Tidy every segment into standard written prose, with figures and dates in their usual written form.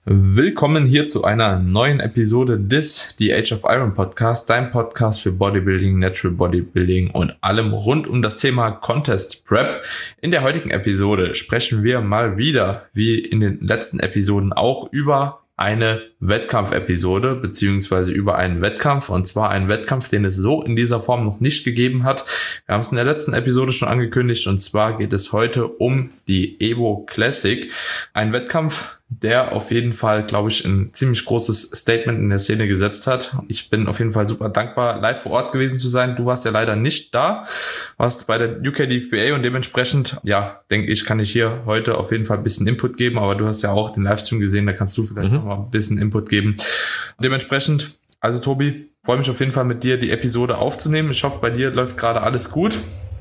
Willkommen hier zu einer neuen Episode des The Age of Iron Podcast, dein Podcast für Bodybuilding, Natural Bodybuilding und allem rund um das Thema Contest Prep. In der heutigen Episode sprechen wir mal wieder, wie in den letzten Episoden auch, über eine Wettkampfepisode beziehungsweise über einen Wettkampf, und zwar einen Wettkampf, den es so in dieser Form noch nicht gegeben hat. Wir haben es in der letzten Episode schon angekündigt, und zwar geht es heute um die Evo Classic, ein Wettkampf, der auf jeden Fall, glaube ich, ein ziemlich großes Statement in der Szene gesetzt hat. Ich bin auf jeden Fall super dankbar, live vor Ort gewesen zu sein. Du warst ja leider nicht da, warst bei der UK DFBA, und dementsprechend, ja, denke ich, kann ich hier heute auf jeden Fall ein bisschen Input geben, aber du hast ja auch den Livestream gesehen, da kannst du vielleicht noch mal ein bisschen Input geben. Dementsprechend, also Tobi, freue mich auf jeden Fall mit dir die Episode aufzunehmen. Ich hoffe, bei dir läuft gerade alles gut.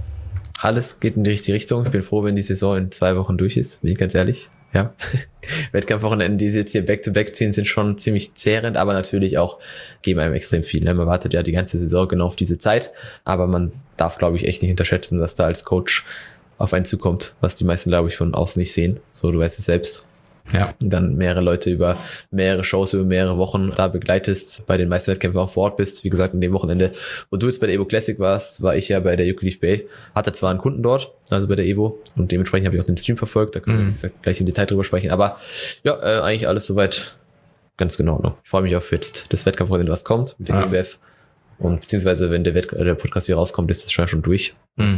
Alles geht in die richtige Richtung. Ich bin froh, wenn die Saison in 2 Wochen durch ist, bin ich ganz ehrlich. Ja, Wettkampfwochenenden, die sie jetzt hier back-to-back ziehen, sind schon ziemlich zehrend, aber natürlich auch geben einem extrem viel. Man wartet ja die ganze Saison genau auf diese Zeit, aber man darf, glaube ich, echt nicht unterschätzen, dass da als Coach auf einen zukommt, was die meisten, glaube ich, von außen nicht sehen. So, du weißt es selbst. Ja. Und dann mehrere Leute über mehrere Shows, über mehrere Wochen da begleitest, bei den meisten Wettkämpfen auch vor Ort bist. Wie gesagt, an dem Wochenende, wo du jetzt bei der Evo Classic warst, war ich ja bei der UK DFBA, hatte zwar einen Kunden dort, also bei der Evo, und dementsprechend habe ich auch den Stream verfolgt, da können wir, wie gesagt, gleich im Detail drüber sprechen, aber ja, eigentlich alles soweit ganz genau noch. Ich freue mich auf jetzt das Wettkampfwochenende, was kommt, mit der EBF, und beziehungsweise, wenn der Podcast hier rauskommt, ist das schon durch.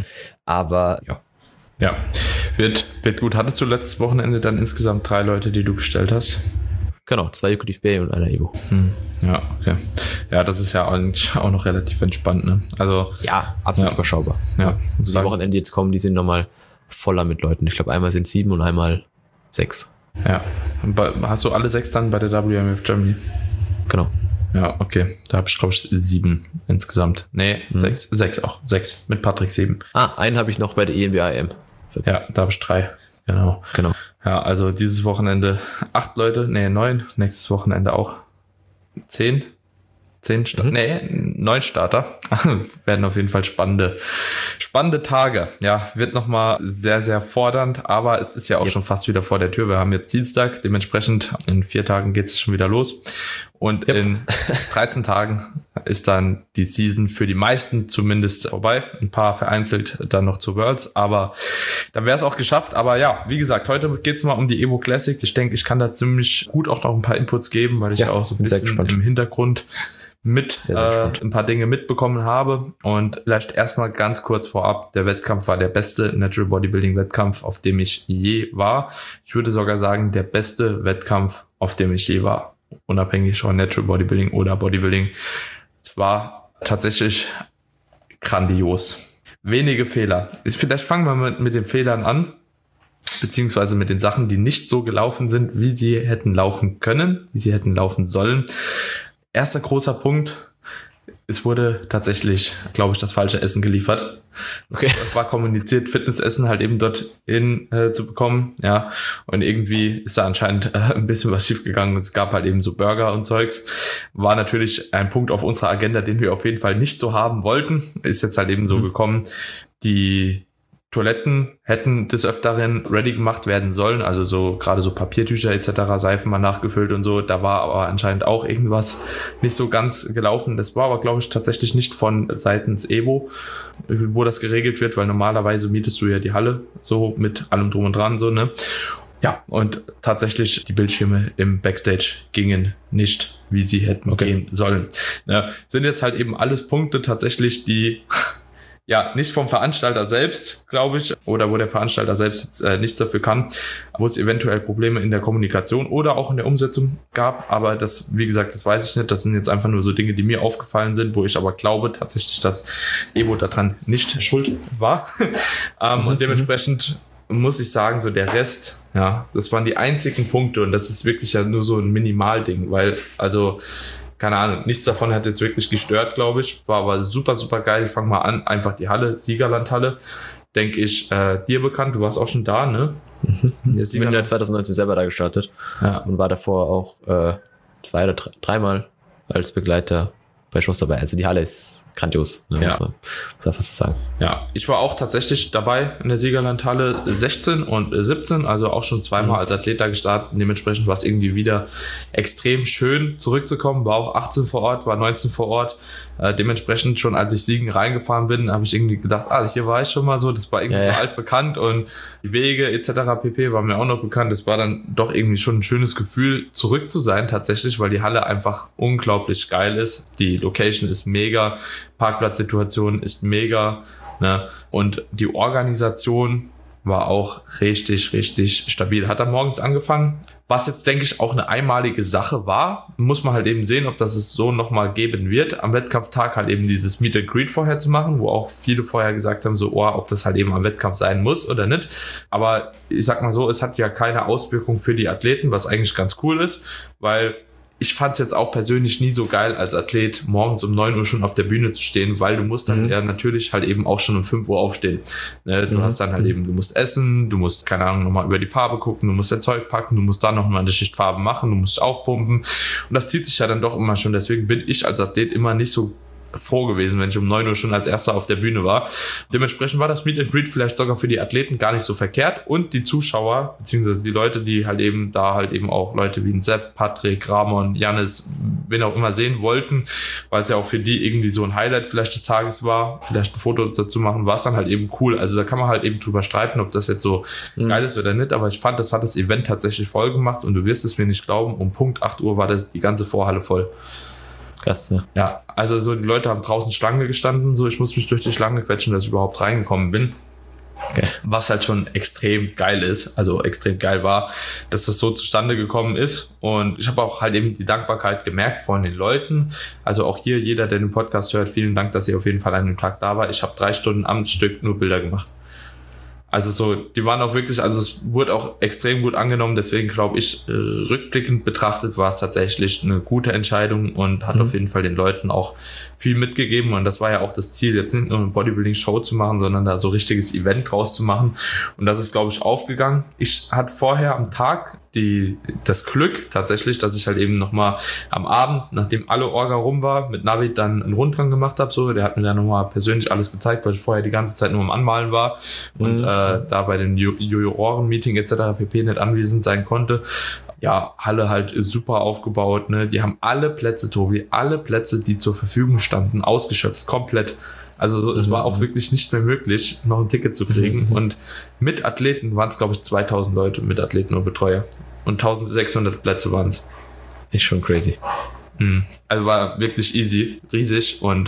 Aber ja, wird gut. Hattest du letztes Wochenende dann insgesamt 3 Leute, die du gestellt hast? Genau, 2 UK DFBA und einer Evo. Ja, okay. Ja, das ist ja eigentlich auch noch relativ entspannt, ne? Also ja, absolut überschaubar. Ja. Die Wochenende, die jetzt kommen, die sind nochmal voller mit Leuten. Ich glaube, einmal sind 7 und einmal 6. Ja. Und hast du alle 6 dann bei der WMF Germany? Genau. Ja, okay. Da habe ich, glaube ich, 7 insgesamt. Nee, 6 auch. 6 mit Patrick 7. Einen habe ich noch bei der ENBA-AM. Ja, da habe ich 3. Genau. Ja, also dieses Wochenende 8 Leute, 9. Nächstes Wochenende auch 10. 9 Starter. Werden auf jeden Fall spannende Tage. Ja, wird nochmal sehr, sehr fordernd, aber es ist ja auch schon fast wieder vor der Tür. Wir haben jetzt Dienstag, dementsprechend in 4 Tagen geht es schon wieder los. Und in 13 Tagen ist dann die Season für die meisten zumindest vorbei. Ein paar vereinzelt dann noch zu Worlds, aber dann wäre es auch geschafft. Aber ja, wie gesagt, heute geht es mal um die Evo Classic. Ich denke, ich kann da ziemlich gut auch noch ein paar Inputs geben, weil ich auch so ein bisschen im Hintergrund ein paar Dinge mitbekommen habe. Und vielleicht erstmal ganz kurz vorab, der Wettkampf war der beste Natural Bodybuilding Wettkampf, auf dem ich je war. Ich würde sogar sagen, der beste Wettkampf, auf dem ich je war. Unabhängig von Natural Bodybuilding oder Bodybuilding. Es war tatsächlich grandios. Wenige Fehler. Vielleicht fangen wir mit den Fehlern an, beziehungsweise mit den Sachen, die nicht so gelaufen sind, wie sie hätten laufen können, wie sie hätten laufen sollen. Erster großer Punkt: Es wurde tatsächlich, glaube ich, das falsche Essen geliefert. Okay. Es war kommuniziert, Fitnessessen halt eben dorthin zu bekommen. Ja, und irgendwie ist da anscheinend ein bisschen was schiefgegangen. Es gab halt eben so Burger und Zeugs. War natürlich ein Punkt auf unserer Agenda, den wir auf jeden Fall nicht so haben wollten. Ist jetzt halt eben so gekommen. Die Toiletten hätten des Öfteren ready gemacht werden sollen, also so gerade so Papiertücher etc., Seifen mal nachgefüllt und so. Da war aber anscheinend auch irgendwas nicht so ganz gelaufen. Das war aber, glaube ich, tatsächlich nicht von seitens Evo, wo das geregelt wird, weil normalerweise mietest du ja die Halle so mit allem drum und dran, so, ne? Ja, und tatsächlich die Bildschirme im Backstage gingen nicht, wie sie hätten gehen sollen. Ja, sind jetzt halt eben alles Punkte tatsächlich, die nicht vom Veranstalter selbst, glaube ich, oder wo der Veranstalter selbst jetzt nichts dafür kann, wo es eventuell Probleme in der Kommunikation oder auch in der Umsetzung gab, aber das, wie gesagt, das weiß ich nicht, das sind jetzt einfach nur so Dinge, die mir aufgefallen sind, wo ich aber glaube tatsächlich, dass Evo daran nicht schuld war. Und dementsprechend muss ich sagen, so der Rest, das waren die einzigen Punkte, und das ist wirklich ja nur so ein Minimalding, weil, also, keine Ahnung, nichts davon hat jetzt wirklich gestört, glaube ich. War aber super, super geil. Ich fange mal an. Einfach die Halle, Siegerlandhalle. Denke ich, dir bekannt. Du warst auch schon da, ne? Ich bin ja 2019 selber da gestartet. Und war davor auch 2 oder 3 Mal als Begleiter bei Shows dabei. Also die Halle ist grandios, ne, muss einfach so sagen. Ja, ich war auch tatsächlich dabei in der Siegerlandhalle 16 und 17, also auch schon zweimal als Athlet da gestartet. Dementsprechend war es irgendwie wieder extrem schön zurückzukommen. War auch 18 vor Ort, war 19 vor Ort. Dementsprechend schon, als ich Siegen reingefahren bin, habe ich irgendwie gedacht, hier war ich schon mal so. Das war irgendwie so altbekannt und die Wege etc. pp. Waren mir auch noch bekannt. Das war dann doch irgendwie schon ein schönes Gefühl, zurück zu sein tatsächlich, weil die Halle einfach unglaublich geil ist. Die Location ist mega, Parkplatzsituation ist mega, ne? Und die Organisation war auch richtig, richtig stabil. Hat dann morgens angefangen, was jetzt, denke ich, auch eine einmalige Sache war. Muss man halt eben sehen, ob das es so nochmal geben wird. Am Wettkampftag halt eben dieses Meet and Greet vorher zu machen, wo auch viele vorher gesagt haben, so, ob das halt eben am Wettkampf sein muss oder nicht. Aber ich sag mal so, es hat ja keine Auswirkung für die Athleten, was eigentlich ganz cool ist, weil ich fand es jetzt auch persönlich nie so geil, als Athlet morgens um 9 Uhr schon auf der Bühne zu stehen, weil du musst dann ja natürlich halt eben auch schon um 5 Uhr aufstehen. Ne? Du hast dann halt eben, du musst essen, du musst, keine Ahnung, nochmal über die Farbe gucken, du musst dein Zeug packen, du musst dann nochmal eine Schicht Farbe machen, du musst aufpumpen. Und das zieht sich ja dann doch immer schon. Deswegen bin ich als Athlet immer nicht so froh gewesen, wenn ich um 9 Uhr schon als Erster auf der Bühne war. Dementsprechend war das Meet and Greet vielleicht sogar für die Athleten gar nicht so verkehrt und die Zuschauer, beziehungsweise die Leute, die halt eben da halt eben auch Leute wie ein Sepp, Patrick, Ramon, Jannis, wen auch immer sehen wollten, weil es ja auch für die irgendwie so ein Highlight vielleicht des Tages war, vielleicht ein Foto dazu machen, war es dann halt eben cool. Also da kann man halt eben drüber streiten, ob das jetzt so geil ist oder nicht, aber ich fand, das hat das Event tatsächlich voll gemacht und du wirst es mir nicht glauben, um Punkt 8 Uhr war das die ganze Vorhalle voll. Krass, ne? Ja, also so die Leute haben draußen Schlange gestanden, so ich muss mich durch die Schlange quetschen, dass ich überhaupt reingekommen bin. Okay. Was halt schon extrem geil ist, also extrem geil war, dass das so zustande gekommen ist und ich habe auch halt eben die Dankbarkeit gemerkt von den Leuten, also auch hier jeder, der den Podcast hört, vielen Dank, dass ihr auf jeden Fall an dem Tag da war. Ich habe 3 Stunden am Stück nur Bilder gemacht. Also so, die waren auch wirklich, also es wurde auch extrem gut angenommen, deswegen glaube ich, rückblickend betrachtet war es tatsächlich eine gute Entscheidung und hat auf jeden Fall den Leuten auch viel mitgegeben und das war ja auch das Ziel, jetzt nicht nur eine Bodybuilding-Show zu machen, sondern da so richtiges Event draus zu machen und das ist, glaube ich, aufgegangen. Ich hatte vorher am Tag das Glück tatsächlich, dass ich halt eben nochmal am Abend, nachdem alle Orga rum war, mit Navid dann einen Rundgang gemacht habe, so, der hat mir dann nochmal persönlich alles gezeigt, weil ich vorher die ganze Zeit nur am Anmalen war und da bei den Juroren-Meeting etc. pp. Nicht anwesend sein konnte. Ja, Halle halt super aufgebaut, ne? Die haben alle Plätze, Tobi, alle Plätze, die zur Verfügung standen, ausgeschöpft, komplett. Also so, es war auch wirklich nicht mehr möglich, noch ein Ticket zu kriegen. Und mit Athleten waren es, glaube ich, 2000 Leute mit Athleten und Betreuer. Und 1600 Plätze waren es. Ist schon crazy. Also war wirklich easy, riesig. Und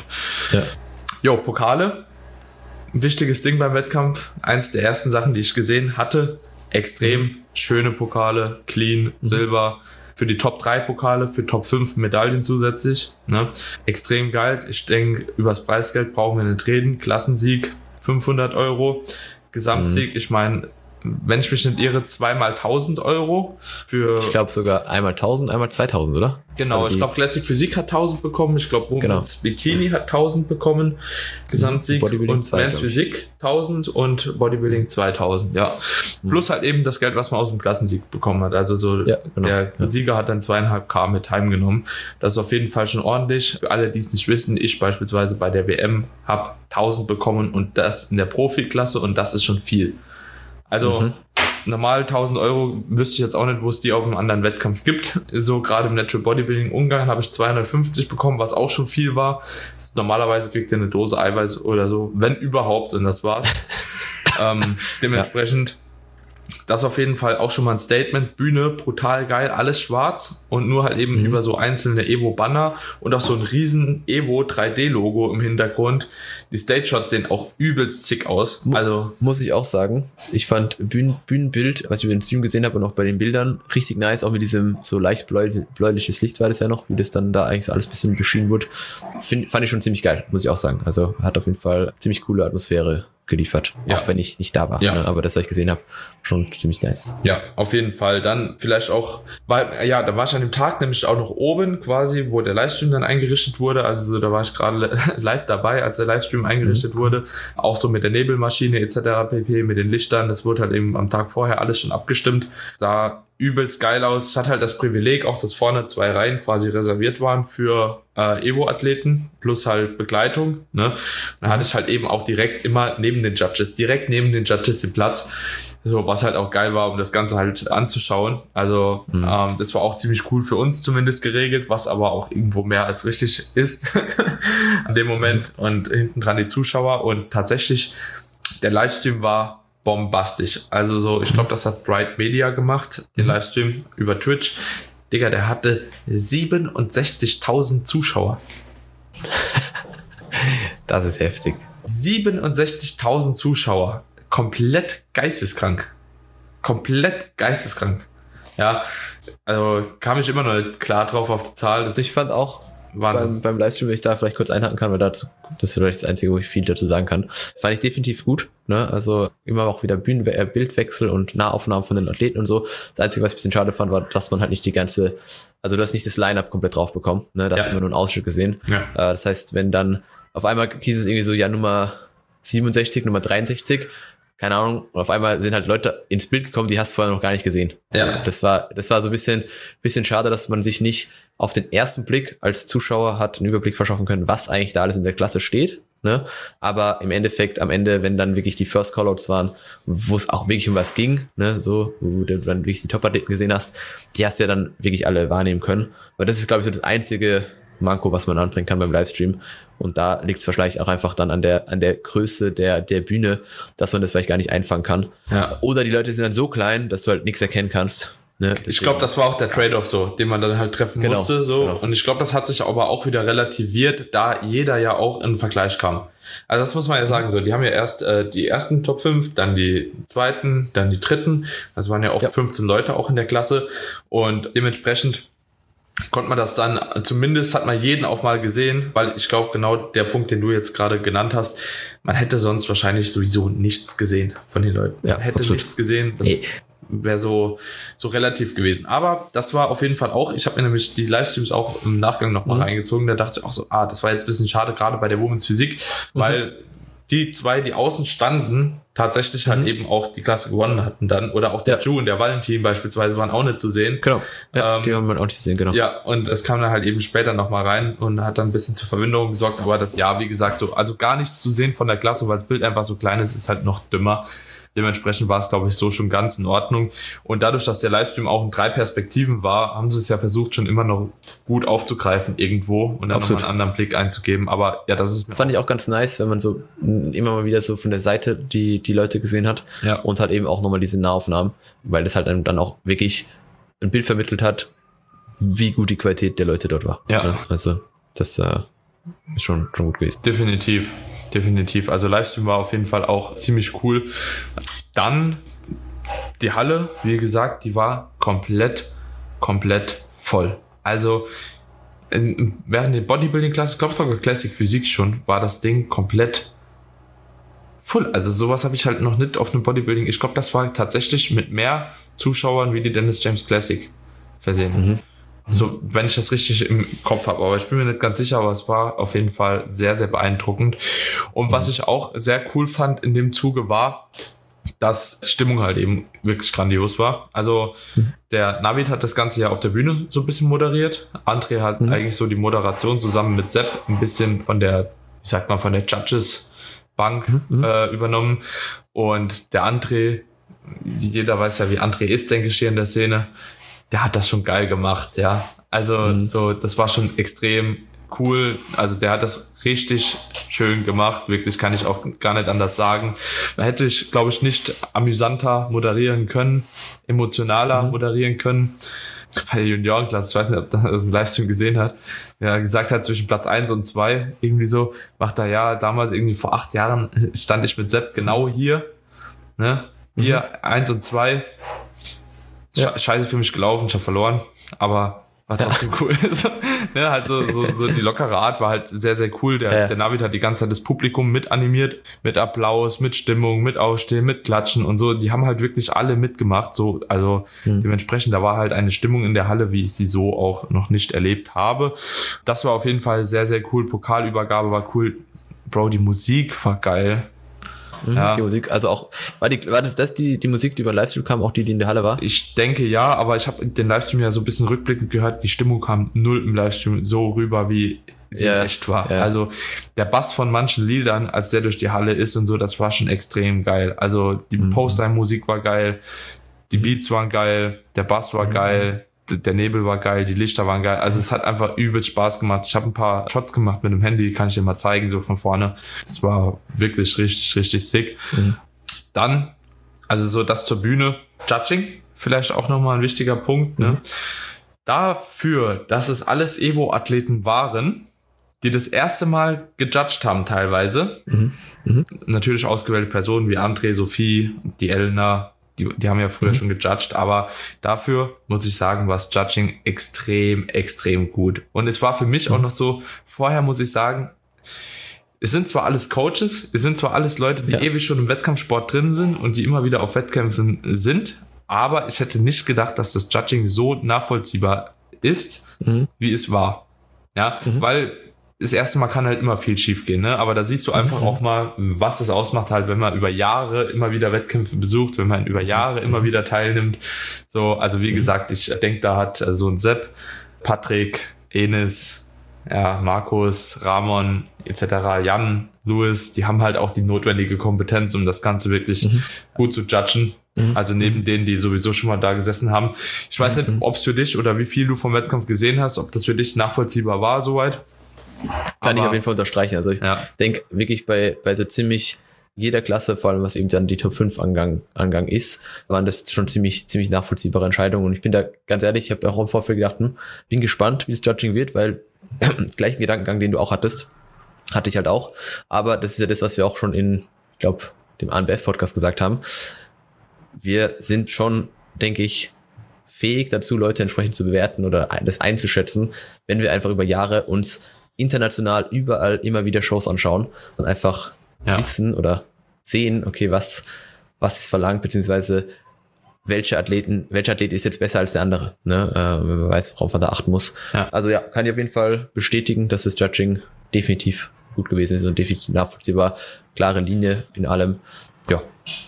Pokale. Ein wichtiges Ding beim Wettkampf. Eins der ersten Sachen, die ich gesehen hatte. Extrem schöne Pokale, clean, Silber. Für die Top 3 Pokale, für Top 5 Medaillen zusätzlich. Ne? Extrem geil. Ich denke, übers Preisgeld brauchen wir nicht reden. Klassensieg 500 €. Gesamtsieg, ich meine, wenn ich mich nicht irre, 2-mal 1.000 € für... Ich glaube sogar einmal 1.000, einmal 2.000, oder? Genau, also ich glaube Classic Physik hat 1.000 bekommen, ich glaube Romans Bikini hat 1.000 bekommen, Gesamtsieg und Men's Physik 1.000 und Bodybuilding 2.000, ja. Plus halt eben das Geld, was man aus dem Klassensieg bekommen hat, also so der Sieger hat dann 2.500 mit heimgenommen. Das ist auf jeden Fall schon ordentlich. Für alle, die es nicht wissen, ich beispielsweise bei der WM habe 1.000 bekommen und das in der Profiklasse und das ist schon viel. Also normal 1.000 € wüsste ich jetzt auch nicht, wo es die auf einem anderen Wettkampf gibt. So gerade im Natural Bodybuilding Ungarn habe ich 250 bekommen, was auch schon viel war. Normalerweise kriegt ihr eine Dose Eiweiß oder so, wenn überhaupt, und das war's. Dementsprechend das auf jeden Fall auch schon mal ein Statement. Bühne, brutal geil, alles schwarz und nur halt eben über so einzelne Evo-Banner und auch so ein riesen Evo 3D-Logo im Hintergrund. Die Stage-Shots sehen auch übelst sick aus. Also muss ich auch sagen, ich fand Bühnenbild, was ich über den Stream gesehen habe und auch bei den Bildern, richtig nice, auch mit diesem so leicht bläuliches Licht war das ja noch, wie das dann da eigentlich so alles ein bisschen beschienen wurde. Fand ich schon ziemlich geil, muss ich auch sagen. Also hat auf jeden Fall ziemlich coole Atmosphäre geliefert, auch wenn ich nicht da war. Ne? Aber das, was ich gesehen habe, schon ziemlich nice. Ja, auf jeden Fall. Dann vielleicht auch, da war ich an dem Tag nämlich auch noch oben quasi, wo der Livestream dann eingerichtet wurde. Also so, da war ich gerade live dabei, als der Livestream eingerichtet wurde. Auch so mit der Nebelmaschine etc. pp, mit den Lichtern. Das wurde halt eben am Tag vorher alles schon abgestimmt. Sah übelst geil aus. Ich hatte halt das Privileg, auch dass vorne 2 Reihen quasi reserviert waren für Evo-Athleten plus halt Begleitung. Ne? Dann hatte ich halt eben auch direkt neben den Judges den Platz. So, was halt auch geil war, um das Ganze halt anzuschauen. Also das war auch ziemlich cool für uns zumindest geregelt, was aber auch irgendwo mehr als richtig ist an dem Moment. Und hinten dran die Zuschauer. Und tatsächlich, der Livestream war bombastisch. Also so, ich glaube, das hat Bright Media gemacht, den Livestream über Twitch. Digga, der hatte 67.000 Zuschauer. Das ist heftig. 67.000 Zuschauer. Komplett geisteskrank. Ja, also kam ich immer noch nicht klar drauf auf die Zahl. Ich fand auch beim Livestream, wenn ich da vielleicht kurz einhaken kann, weil dazu, das ist vielleicht das Einzige, wo ich viel dazu sagen kann, fand ich definitiv gut. Ne? Also immer auch wieder Bildwechsel und Nahaufnahmen von den Athleten und so. Das Einzige, was ich ein bisschen schade fand, war, dass man halt nicht also du hast nicht das Line-Up komplett drauf bekommen. Ne? Da hast immer nur einen Ausschnitt gesehen. Ja. Das heißt, wenn dann auf einmal hieß es irgendwie so, ja, Nummer 67, Nummer 63, keine Ahnung, und auf einmal sind halt Leute ins Bild gekommen, die hast du vorher noch gar nicht gesehen. Ja. Das war so ein bisschen schade, dass man sich nicht auf den ersten Blick als Zuschauer hat einen Überblick verschaffen können, was eigentlich da alles in der Klasse steht. Ne? Aber im Endeffekt, am Ende, wenn dann wirklich die First Callouts waren, wo es auch wirklich um was ging, ne, so, wo du dann wirklich die Top-Athleten gesehen hast, die hast du ja dann wirklich alle wahrnehmen können. Aber das ist, glaube ich, so das einzige Manko, was man anbringen kann beim Livestream. Und da liegt es wahrscheinlich auch einfach dann an der Größe der Bühne, dass man das vielleicht gar nicht einfangen kann. Ja. Oder die Leute sind dann so klein, dass du halt nichts erkennen kannst. Ne? Ich glaube, das war auch der Trade-off so, den man dann halt treffen musste. So. Genau. Und ich glaube, das hat sich aber auch wieder relativiert, da jeder ja auch in den Vergleich kam. Also das muss man ja sagen, so, die haben ja erst die ersten Top 5, dann die zweiten, dann die dritten. Das waren ja oft 15 Leute auch in der Klasse. Und dementsprechend konnte man das dann, zumindest hat man jeden auch mal gesehen, weil ich glaube, genau der Punkt, den du jetzt gerade genannt hast, man hätte sonst wahrscheinlich sowieso nichts gesehen von den Leuten. Man hätte nichts gesehen, das wäre so relativ gewesen. Aber das war auf jeden Fall auch, ich habe mir nämlich die Livestreams auch im Nachgang nochmal reingezogen, da dachte ich auch so, das war jetzt ein bisschen schade, gerade bei der Women's Physik, weil die 2, die außen standen, tatsächlich halt eben auch die Klasse gewonnen hatten dann, oder auch der Ju und der Valentin beispielsweise waren auch nicht zu sehen. Genau, ja, die haben wir auch nicht zu sehen, genau. Ja, und das kam dann halt eben später nochmal rein und hat dann ein bisschen zur Verwunderung gesorgt, aber das, wie gesagt, so, also gar nichts zu sehen von der Klasse, weil das Bild einfach so klein ist halt noch dümmer. Dementsprechend war es, glaube ich, so schon ganz in Ordnung. Und dadurch, dass der Livestream auch in 3 Perspektiven war, haben sie es ja versucht, schon immer noch gut aufzugreifen irgendwo und dann nochmal einen anderen Blick einzugeben. Aber ja, das ist... Fand ich auch ganz nice, wenn man so immer mal wieder so von der Seite die Leute gesehen hat und halt eben auch nochmal diese Nahaufnahmen, weil das halt dann auch wirklich ein Bild vermittelt hat, wie gut die Qualität der Leute dort war. Ja. Also das ist schon gut gewesen. Definitiv. Also Livestream war auf jeden Fall auch ziemlich cool. Dann die Halle, wie gesagt, die war komplett voll. Also während der Bodybuilding-Klasse, ich glaube sogar Classic Physik schon, war das Ding komplett voll. Also sowas habe ich halt noch nicht auf einem Bodybuilding. Ich glaube, das war tatsächlich mit mehr Zuschauern wie die Dennis James Classic versehen. So, wenn ich das richtig im Kopf habe, aber ich bin mir nicht ganz sicher, aber es war auf jeden Fall sehr, sehr beeindruckend. Und was ich auch sehr cool fand in dem Zuge war, dass die Stimmung halt eben wirklich grandios war. Also der Navid hat das Ganze ja auf der Bühne so ein bisschen moderiert. André hat eigentlich so die Moderation zusammen mit Sepp ein bisschen von der Judges-Bank übernommen. Und der André, jeder weiß ja, wie André ist, denke ich, hier in der Szene, der hat das schon geil gemacht, ja. Also so, das war schon extrem cool. Also der hat das richtig schön gemacht. Wirklich, kann ich auch gar nicht anders sagen. Da hätte ich, glaube ich, nicht amüsanter moderieren können, emotionaler moderieren können. Bei der Juniorenklasse, ich weiß nicht, ob das im Livestream gesehen hat, ja, gesagt hat, zwischen Platz 1 und 2, irgendwie so, macht er damals irgendwie vor 8 Jahren stand ich mit Sepp genau hier, ne? Hier, 1 und 2. Scheiße für mich gelaufen, ich habe verloren, aber war trotzdem cool. Ne, halt so die lockere Art war halt sehr, sehr cool. Der Navid hat die ganze Zeit das Publikum mit animiert, mit Applaus, mit Stimmung, mit Aufstehen, mit Klatschen und so. Die haben halt wirklich alle mitgemacht. So, also dementsprechend, da war halt eine Stimmung in der Halle, wie ich sie so auch noch nicht erlebt habe. Das war auf jeden Fall sehr, sehr cool. Pokalübergabe war cool. Bro, die Musik war geil. Ja. Die Musik, also auch, war das die Musik, die über den Livestream kam, auch die in der Halle war? Ich denke ja, aber ich habe den Livestream ja so ein bisschen rückblickend gehört, die Stimmung kam null im Livestream so rüber, wie sie echt war. Ja. Also der Bass von manchen Liedern, als der durch die Halle ist und so, das war schon extrem geil. Also die Post-Time-Musik war geil, die Beats waren geil, der Bass war geil, der Nebel war geil, die Lichter waren geil. Also es hat einfach übelst Spaß gemacht. Ich habe ein paar Shots gemacht mit dem Handy, kann ich dir mal zeigen, so von vorne. Es war wirklich richtig, richtig sick. Dann, also so das zur Bühne. Judging, vielleicht auch nochmal ein wichtiger Punkt. Ne? Dafür, dass es alles Evo-Athleten waren, die das erste Mal gejudged haben teilweise. Natürlich ausgewählte Personen wie André, Sophie, die Elena, die haben ja früher schon gejudged, aber dafür muss ich sagen, war das Judging extrem, extrem gut. Und es war für mich auch noch so, vorher muss ich sagen, es sind zwar alles Coaches, es sind zwar alles Leute, die ewig schon im Wettkampfsport drin sind und die immer wieder auf Wettkämpfen sind, aber ich hätte nicht gedacht, dass das Judging so nachvollziehbar ist, wie es war. Ja, weil das erste Mal kann halt immer viel schief gehen, ne? Aber da siehst du einfach auch mal, was es ausmacht halt, wenn man über Jahre immer wieder Wettkämpfe besucht, wenn man über Jahre immer wieder teilnimmt. So, also wie gesagt, ich denke, da hat so ein Sepp, Patrick, Enis, ja, Markus, Ramon etc., Jan, Louis, die haben halt auch die notwendige Kompetenz, um das Ganze wirklich gut zu judgen. Also neben denen, die sowieso schon mal da gesessen haben. Ich weiß nicht, ob es für dich oder wie viel du vom Wettkampf gesehen hast, ob das für dich nachvollziehbar war soweit. Kann ich auf jeden Fall unterstreichen. Also ich denke wirklich bei so ziemlich jeder Klasse, vor allem was eben dann die Top 5 Angang ist, waren das schon ziemlich nachvollziehbare Entscheidungen. Und ich bin da ganz ehrlich, ich habe auch im Vorfeld gedacht, bin gespannt, wie das Judging wird, weil gleichen Gedankengang, den du auch hattest, hatte ich halt auch. Aber das ist ja das, was wir auch schon in, ich glaube, dem ANBF-Podcast gesagt haben. Wir sind schon, denke ich, fähig dazu, Leute entsprechend zu bewerten oder das einzuschätzen, wenn wir einfach über Jahre uns international überall immer wieder Shows anschauen und einfach wissen oder sehen, okay, was ist verlangt, beziehungsweise welcher Athlet ist jetzt besser als der andere, ne? Wenn man weiß, worauf man da achten muss. Ja. Also ja, kann ich auf jeden Fall bestätigen, dass das Judging definitiv gut gewesen ist und definitiv nachvollziehbar, klare Linie in allem, ja.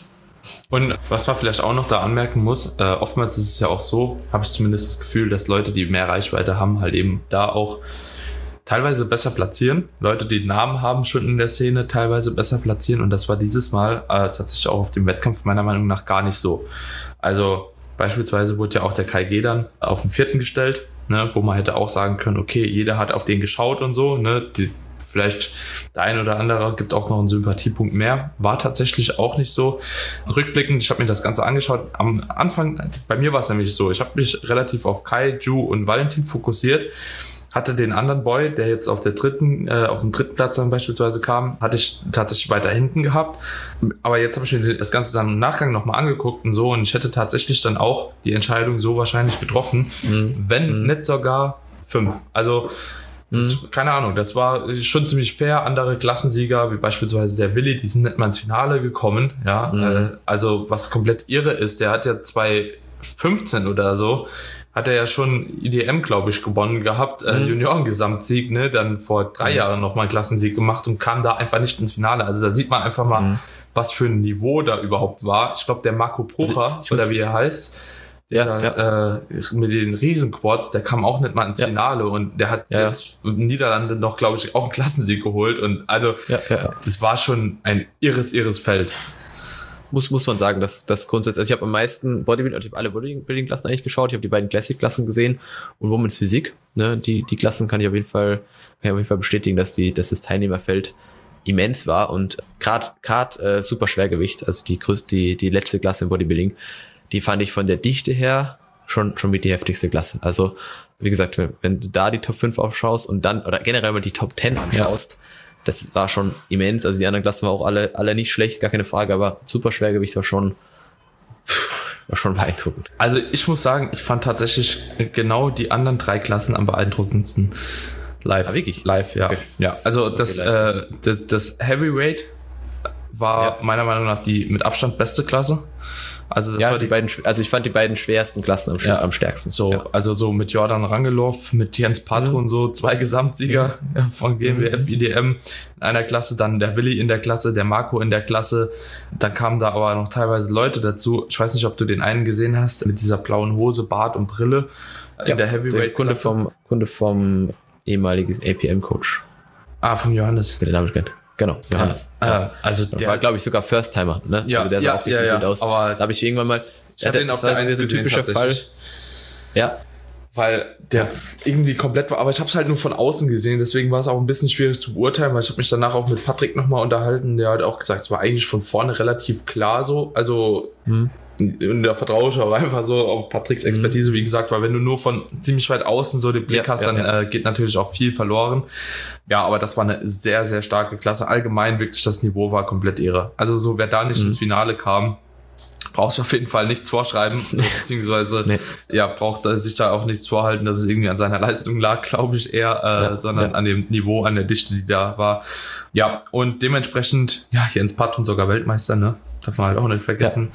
Und was man vielleicht auch noch da anmerken muss, oftmals ist es ja auch so, habe ich zumindest das Gefühl, dass Leute, die mehr Reichweite haben, halt eben da auch teilweise besser platzieren. Leute, die Namen haben schon in der Szene, teilweise besser platzieren. Und das war dieses Mal tatsächlich auch auf dem Wettkampf meiner Meinung nach gar nicht so. Also beispielsweise wurde ja auch der Kai G dann auf den 4. gestellt, ne, wo man hätte auch sagen können, okay, jeder hat auf den geschaut und so, ne, vielleicht der ein oder andere gibt auch noch einen Sympathiepunkt mehr. War tatsächlich auch nicht so. Rückblickend, ich habe mir das Ganze angeschaut. Am Anfang, bei mir war es nämlich so, ich habe mich relativ auf Kai, Ju und Valentin fokussiert. Hatte den anderen Boy, der jetzt auf dem dritten Platz dann beispielsweise kam, hatte ich tatsächlich weiter hinten gehabt. Aber jetzt habe ich mir das Ganze dann im Nachgang nochmal angeguckt und so. Und ich hätte tatsächlich dann auch die Entscheidung so wahrscheinlich getroffen, wenn nicht sogar 5. Also keine Ahnung, das war schon ziemlich fair. Andere Klassensieger, wie beispielsweise der Willi, die sind nicht mal ins Finale gekommen. Ja, also was komplett irre ist, der hat ja 2015 oder so, hat er ja schon IDM, glaube ich, gewonnen gehabt, Junioren-Gesamtsieg, ne, dann vor 3 Jahren nochmal einen Klassensieg gemacht und kam da einfach nicht ins Finale. Also da sieht man einfach mal, was für ein Niveau da überhaupt war. Ich glaube, der Marco Procher, oder wie er heißt, mit den Riesenquads, der kam auch nicht mal ins Finale und der hat jetzt in Niederlande noch, glaube ich, auch einen Klassensieg geholt und also es war schon ein irres Feld. Muss man sagen, dass das grundsätzlich, also ich habe am meisten Bodybuilding, ich habe alle Bodybuilding-Klassen eigentlich geschaut, ich habe die beiden Classic-Klassen gesehen und Women's Physik, ne, die Klassen kann ich auf jeden Fall bestätigen, dass das Teilnehmerfeld immens war und gerade super Schwergewicht, also die letzte Klasse im Bodybuilding, die fand ich von der Dichte her schon mit die heftigste Klasse. Also, wie gesagt, wenn du da die Top 5 aufschaust und dann, oder generell mal die Top 10 anschaust, das war schon immens. Also die anderen Klassen waren auch alle nicht schlecht, gar keine Frage, aber super Schwergewicht war schon beeindruckend. Also ich muss sagen, ich fand tatsächlich genau die anderen 3 Klassen am beeindruckendsten live. Ah, wirklich? Live, ja. Okay. Ja, also das Heavyweight war meiner Meinung nach die mit Abstand beste Klasse. Also das Ja, war die beiden, also ich fand die beiden schwersten Klassen am stärksten. So, ja. also so mit Jordan Rangelov, mit Jens Patron, so 2 Gesamtsieger von GmbF IDM in einer Klasse, dann der Willi in der Klasse, der Marco in der Klasse. Dann kamen da aber noch teilweise Leute dazu. Ich weiß nicht, ob du den einen gesehen hast, mit dieser blauen Hose, Bart und Brille in der Heavyweight-Klasse. Kunde vom ehemaligen APM-Coach. Vom Johannes. Mit der Name kennt. Genau, Johannes. Also der war, glaube ich, sogar First-Timer. Ne? Ja, also der sah auch richtig gut aus. Aber da habe ich irgendwann mal... Ich hatte ihn auf der 1 gesehen, typischer Fall. Ja. Weil der irgendwie komplett war. Aber ich habe es halt nur von außen gesehen. Deswegen war es auch ein bisschen schwierig zu beurteilen, weil ich habe mich danach auch mit Patrick nochmal unterhalten. Der hat auch gesagt, es war eigentlich von vorne relativ klar so. Also... Und da vertraue ich auch einfach so auf Patricks Expertise, wie gesagt, weil wenn du nur von ziemlich weit außen so den Blick hast, dann geht natürlich auch viel verloren. Ja, aber das war eine sehr, sehr starke Klasse. Allgemein wirklich, das Niveau war komplett irre. Also so, wer da nicht ins Finale kam, brauchst du auf jeden Fall nichts vorschreiben, beziehungsweise braucht sich da auch nichts vorhalten, dass es irgendwie an seiner Leistung lag, glaube ich eher, sondern an dem Niveau, an der Dichte, die da war. Ja, und dementsprechend, Jens Patron sogar Weltmeister, ne? Darf man halt auch nicht vergessen.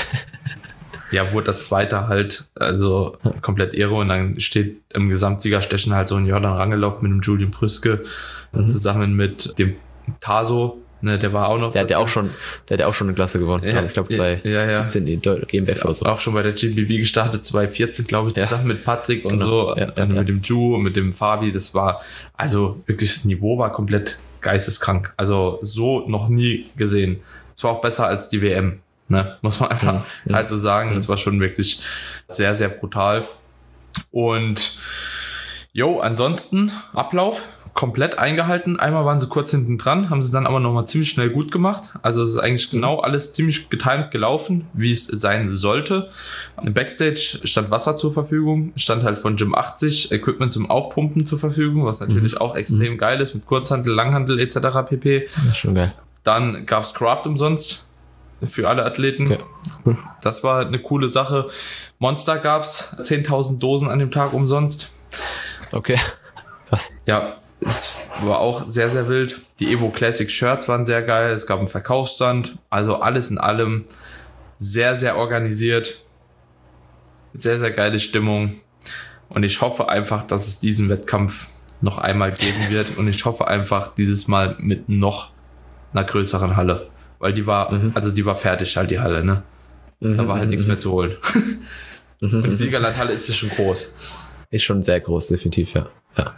Ja, wurde der Zweite halt, also komplett Ehre, und dann steht im Gesamtsiegerstechen halt so ein Jordan Rangelov mit dem Julian Brüske zusammen mit dem Taso, ne, der war auch noch. Der hat ja auch schon eine Klasse gewonnen. Ja, ich glaube 2017 die GmbF oder so. Auch schon bei der GmbB gestartet, 2014, glaube ich, zusammen mit Patrick und so, mit dem Ju und mit dem Fabi. Das war, also wirklich, das Niveau war komplett geisteskrank. Also so noch nie gesehen. Es war auch besser als die WM, ne? Muss man einfach halt so sagen. Das war schon wirklich sehr, sehr brutal. Und ansonsten Ablauf komplett eingehalten. Einmal waren sie kurz hinten dran, haben sie dann aber nochmal ziemlich schnell gut gemacht. Also es ist eigentlich genau alles ziemlich getimt gelaufen, wie es sein sollte. Im Backstage stand Wasser zur Verfügung, stand halt von Gym 80 Equipment zum Aufpumpen zur Verfügung, was natürlich auch extrem geil ist, mit Kurzhantel, Langhantel etc. pp. Das ist schon geil. Dann gab's Craft umsonst für alle Athleten. Okay. Cool. Das war eine coole Sache. Monster gab's 10.000 Dosen an dem Tag umsonst. Okay. Was? Ja, es war auch sehr, sehr wild. Die Evo Classic Shirts waren sehr geil. Es gab einen Verkaufsstand. Also alles in allem sehr, sehr organisiert. Sehr, sehr geile Stimmung. Und ich hoffe einfach, dass es diesen Wettkampf noch einmal geben wird. Und ich hoffe einfach dieses Mal mit noch einer größeren Halle, weil die war, die war fertig halt, die Halle, ne? Da war halt nichts mehr zu holen. Und die Siegerlandhalle ist ja schon groß. Ist schon sehr groß, definitiv, ja.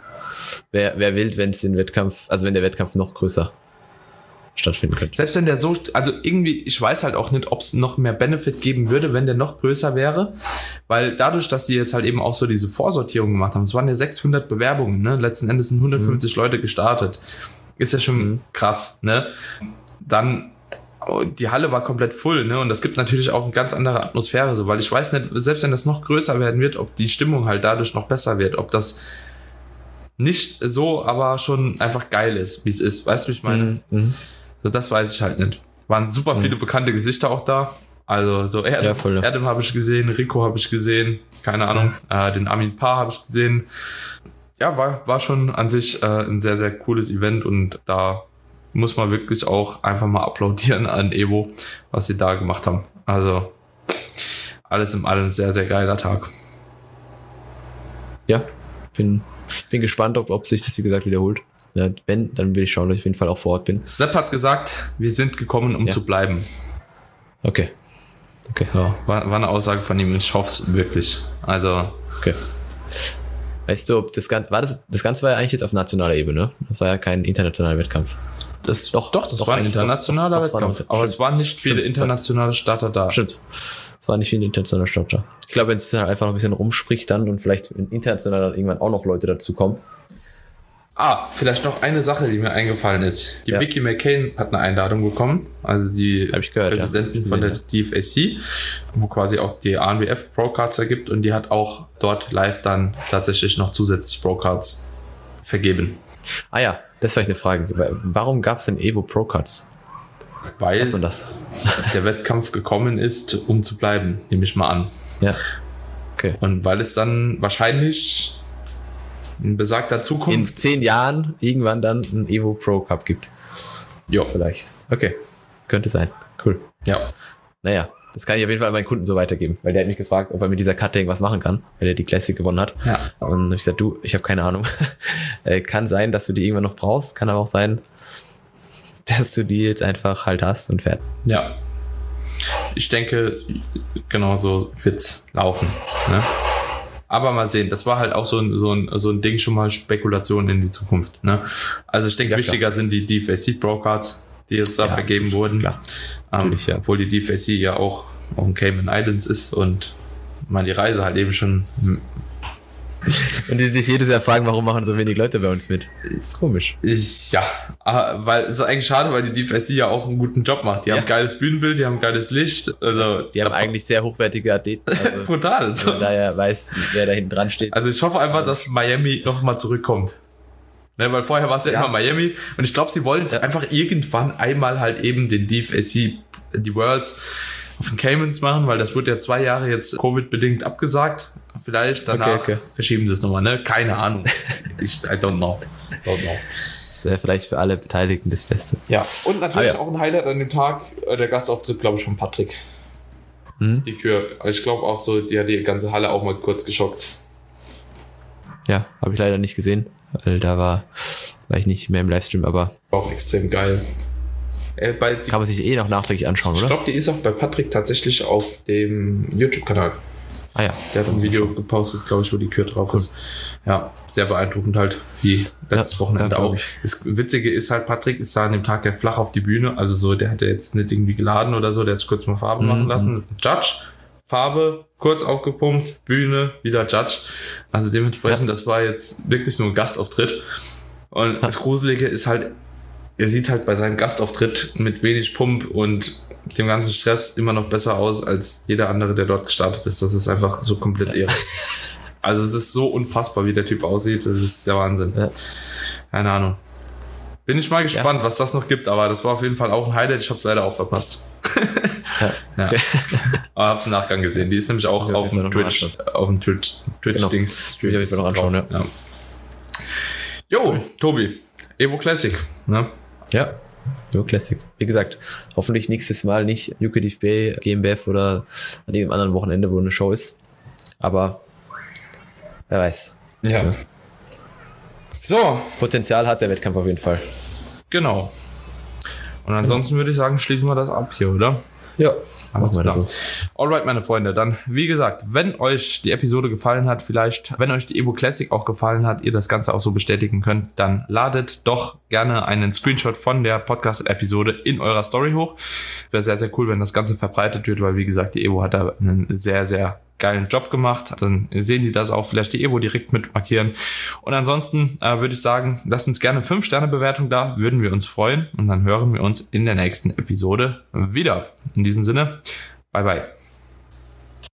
Wer will, wenn der Wettkampf noch größer stattfinden könnte. Selbst wenn der also irgendwie, ich weiß halt auch nicht, ob es noch mehr Benefit geben würde, wenn der noch größer wäre, weil dadurch, dass die jetzt halt eben auch so diese Vorsortierung gemacht haben, es waren ja 600 Bewerbungen, ne? Letzten Endes sind 150 Leute gestartet. Ist ja schon krass, ne? Dann, die Halle war komplett voll, ne? Und das gibt natürlich auch eine ganz andere Atmosphäre, so, weil ich weiß nicht, selbst wenn das noch größer werden wird, ob die Stimmung halt dadurch noch besser wird, ob das nicht so, aber schon einfach geil ist, wie es ist. Weißt du, wie ich meine? So, das weiß ich halt nicht. Waren super viele bekannte Gesichter auch da. Also, so Erdem habe ich gesehen, Rico habe ich gesehen, keine Ahnung, den Armin Paar habe ich gesehen. Ja, war schon an sich ein sehr, sehr cooles Event, und da muss man wirklich auch einfach mal applaudieren an Evo, was sie da gemacht haben. Also alles in allem sehr, sehr geiler Tag. Ja, bin gespannt, ob sich das, wie gesagt, wiederholt. Ja, wenn, dann will ich schauen, dass ich auf jeden Fall auch vor Ort bin. Sepp hat gesagt, wir sind gekommen, um zu bleiben. Okay. So, war eine Aussage von ihm, und ich hoffe es wirklich. Also, okay. Weißt du, ob das Ganze war ja eigentlich jetzt auf nationaler Ebene, ne? Das war ja kein internationaler Wettkampf. Das war ein internationaler Wettkampf. Aber es waren nicht viele internationale Starter da. Stimmt. Es waren nicht viele internationale Starter. Ich glaube, wenn es dann einfach noch ein bisschen rumspricht dann und vielleicht international dann irgendwann auch noch Leute dazukommen. Vielleicht noch eine Sache, die mir eingefallen ist. Die Vicky McCain hat eine Einladung bekommen, also die Präsidentin von der DFAC, wo quasi auch die ANBF Pro-Cards ergibt, und die hat auch dort live dann tatsächlich noch zusätzlich Pro-Cards vergeben. Ja, das war eine Frage. Warum gab es denn Evo Pro-Cards? Weil der Wettkampf gekommen ist, um zu bleiben, nehme ich mal an. Ja. Okay. Und weil es dann wahrscheinlich in besagter Zukunft in 10 Jahren irgendwann dann einen Evo Pro Cup gibt. Ja. Vielleicht. Okay. Könnte sein. Cool. Ja. Naja, Das kann ich auf jeden Fall an meinen Kunden so weitergeben, weil der hat mich gefragt, ob er mit dieser Karte irgendwas machen kann, weil er die Classic gewonnen hat. Ja. Und dann habe ich gesagt, ich habe keine Ahnung. Kann sein, dass du die irgendwann noch brauchst, kann aber auch sein, dass du die jetzt einfach halt hast und fertig. Ja. Ich denke, genau so wird's laufen. Ne? Aber mal sehen, das war halt auch so ein Ding, schon mal Spekulation in die Zukunft. Ne? Also ich denke, wichtiger sind die DFA Seed Pro Cards, die jetzt da vergeben wurden. Klar. Natürlich, obwohl die DFAC ja auch auf den Cayman Islands ist und man die Reise halt eben schon. Und die sich jedes Jahr fragen, warum machen so wenig Leute bei uns mit. Ist komisch. Weil es ist eigentlich schade, weil die DFAC ja auch einen guten Job macht. Die haben geiles Bühnenbild, die haben geiles Licht. Also die haben eigentlich sehr hochwertige Athleten. Also, brutal. Wenn man daher weiß, wer da hinten dran steht. Also ich hoffe einfach, dass Miami nochmal zurückkommt. Ne, weil vorher war es ja immer Miami und ich glaube, sie wollen es einfach irgendwann einmal halt eben den DFAC, die Worlds auf den Caymans machen, weil das wird ja 2 Jahre jetzt Covid-bedingt abgesagt. Vielleicht danach verschieben sie es nochmal, ne? Keine Ahnung. I don't know. Das wäre vielleicht für alle Beteiligten das Beste. Ja, und natürlich auch ein Highlight an dem Tag, der Gastauftritt, glaube ich, von Patrick. Die Kür. Ich glaube auch so, die hat die ganze Halle auch mal kurz geschockt. Ja, habe ich leider nicht gesehen. Weil da war ich nicht mehr im Livestream, aber auch extrem geil. Kann man sich noch nachträglich anschauen, oder? Ich glaube, die ist auch bei Patrick tatsächlich auf dem YouTube-Kanal. Ah ja. Der hat ein Video gepostet, glaube ich, wo die Kür drauf ist. Ja, sehr beeindruckend halt, wie letztes Wochenende auch. Das Witzige ist halt, Patrick ist da an dem Tag ja flach auf die Bühne, also so, der hat ja jetzt nicht irgendwie geladen oder so, der hat sich kurz mal Farbe machen lassen. Judge, Farbe, kurz aufgepumpt, Bühne, wieder Judge. Also dementsprechend, das war jetzt wirklich nur ein Gastauftritt. Und das Gruselige ist halt, er sieht halt bei seinem Gastauftritt mit wenig Pump und dem ganzen Stress immer noch besser aus als jeder andere, der dort gestartet ist. Das ist einfach so komplett irre. Also es ist so unfassbar, wie der Typ aussieht. Das ist der Wahnsinn. Ja. Keine Ahnung. Bin ich mal gespannt, was das noch gibt, aber das war auf jeden Fall auch ein Highlight. Ich habe es leider auch verpasst. Ja. Aber hab's im Nachgang gesehen. Die ist nämlich auch auf dem Twitch-Dings. Stream ich noch anschauen, ja. Jo, Tobi. Evo Classic, ne? Ja, Evo Classic. Wie gesagt, hoffentlich nächstes Mal nicht UKDFB, GmbF oder an jedem anderen Wochenende, wo eine Show ist. Aber wer weiß. Ja. So. Potenzial hat der Wettkampf auf jeden Fall. Genau. Und ansonsten würde ich sagen, schließen wir das ab hier, oder? Ja, alles klar. So. Alright, meine Freunde, dann, wie gesagt, wenn euch die Episode gefallen hat, vielleicht, wenn euch die Evo Classic auch gefallen hat, ihr das Ganze auch so bestätigen könnt, dann ladet doch gerne einen Screenshot von der Podcast-Episode in eurer Story hoch. Wäre sehr, sehr cool, wenn das Ganze verbreitet wird, weil, wie gesagt, die Evo hat da einen sehr, sehr geilen Job gemacht. Dann sehen die das auch, vielleicht die Evo direkt mit markieren. Und ansonsten würde ich sagen, lasst uns gerne 5-Sterne-Bewertung da, würden wir uns freuen. Und dann hören wir uns in der nächsten Episode wieder. In diesem Sinne, bye bye.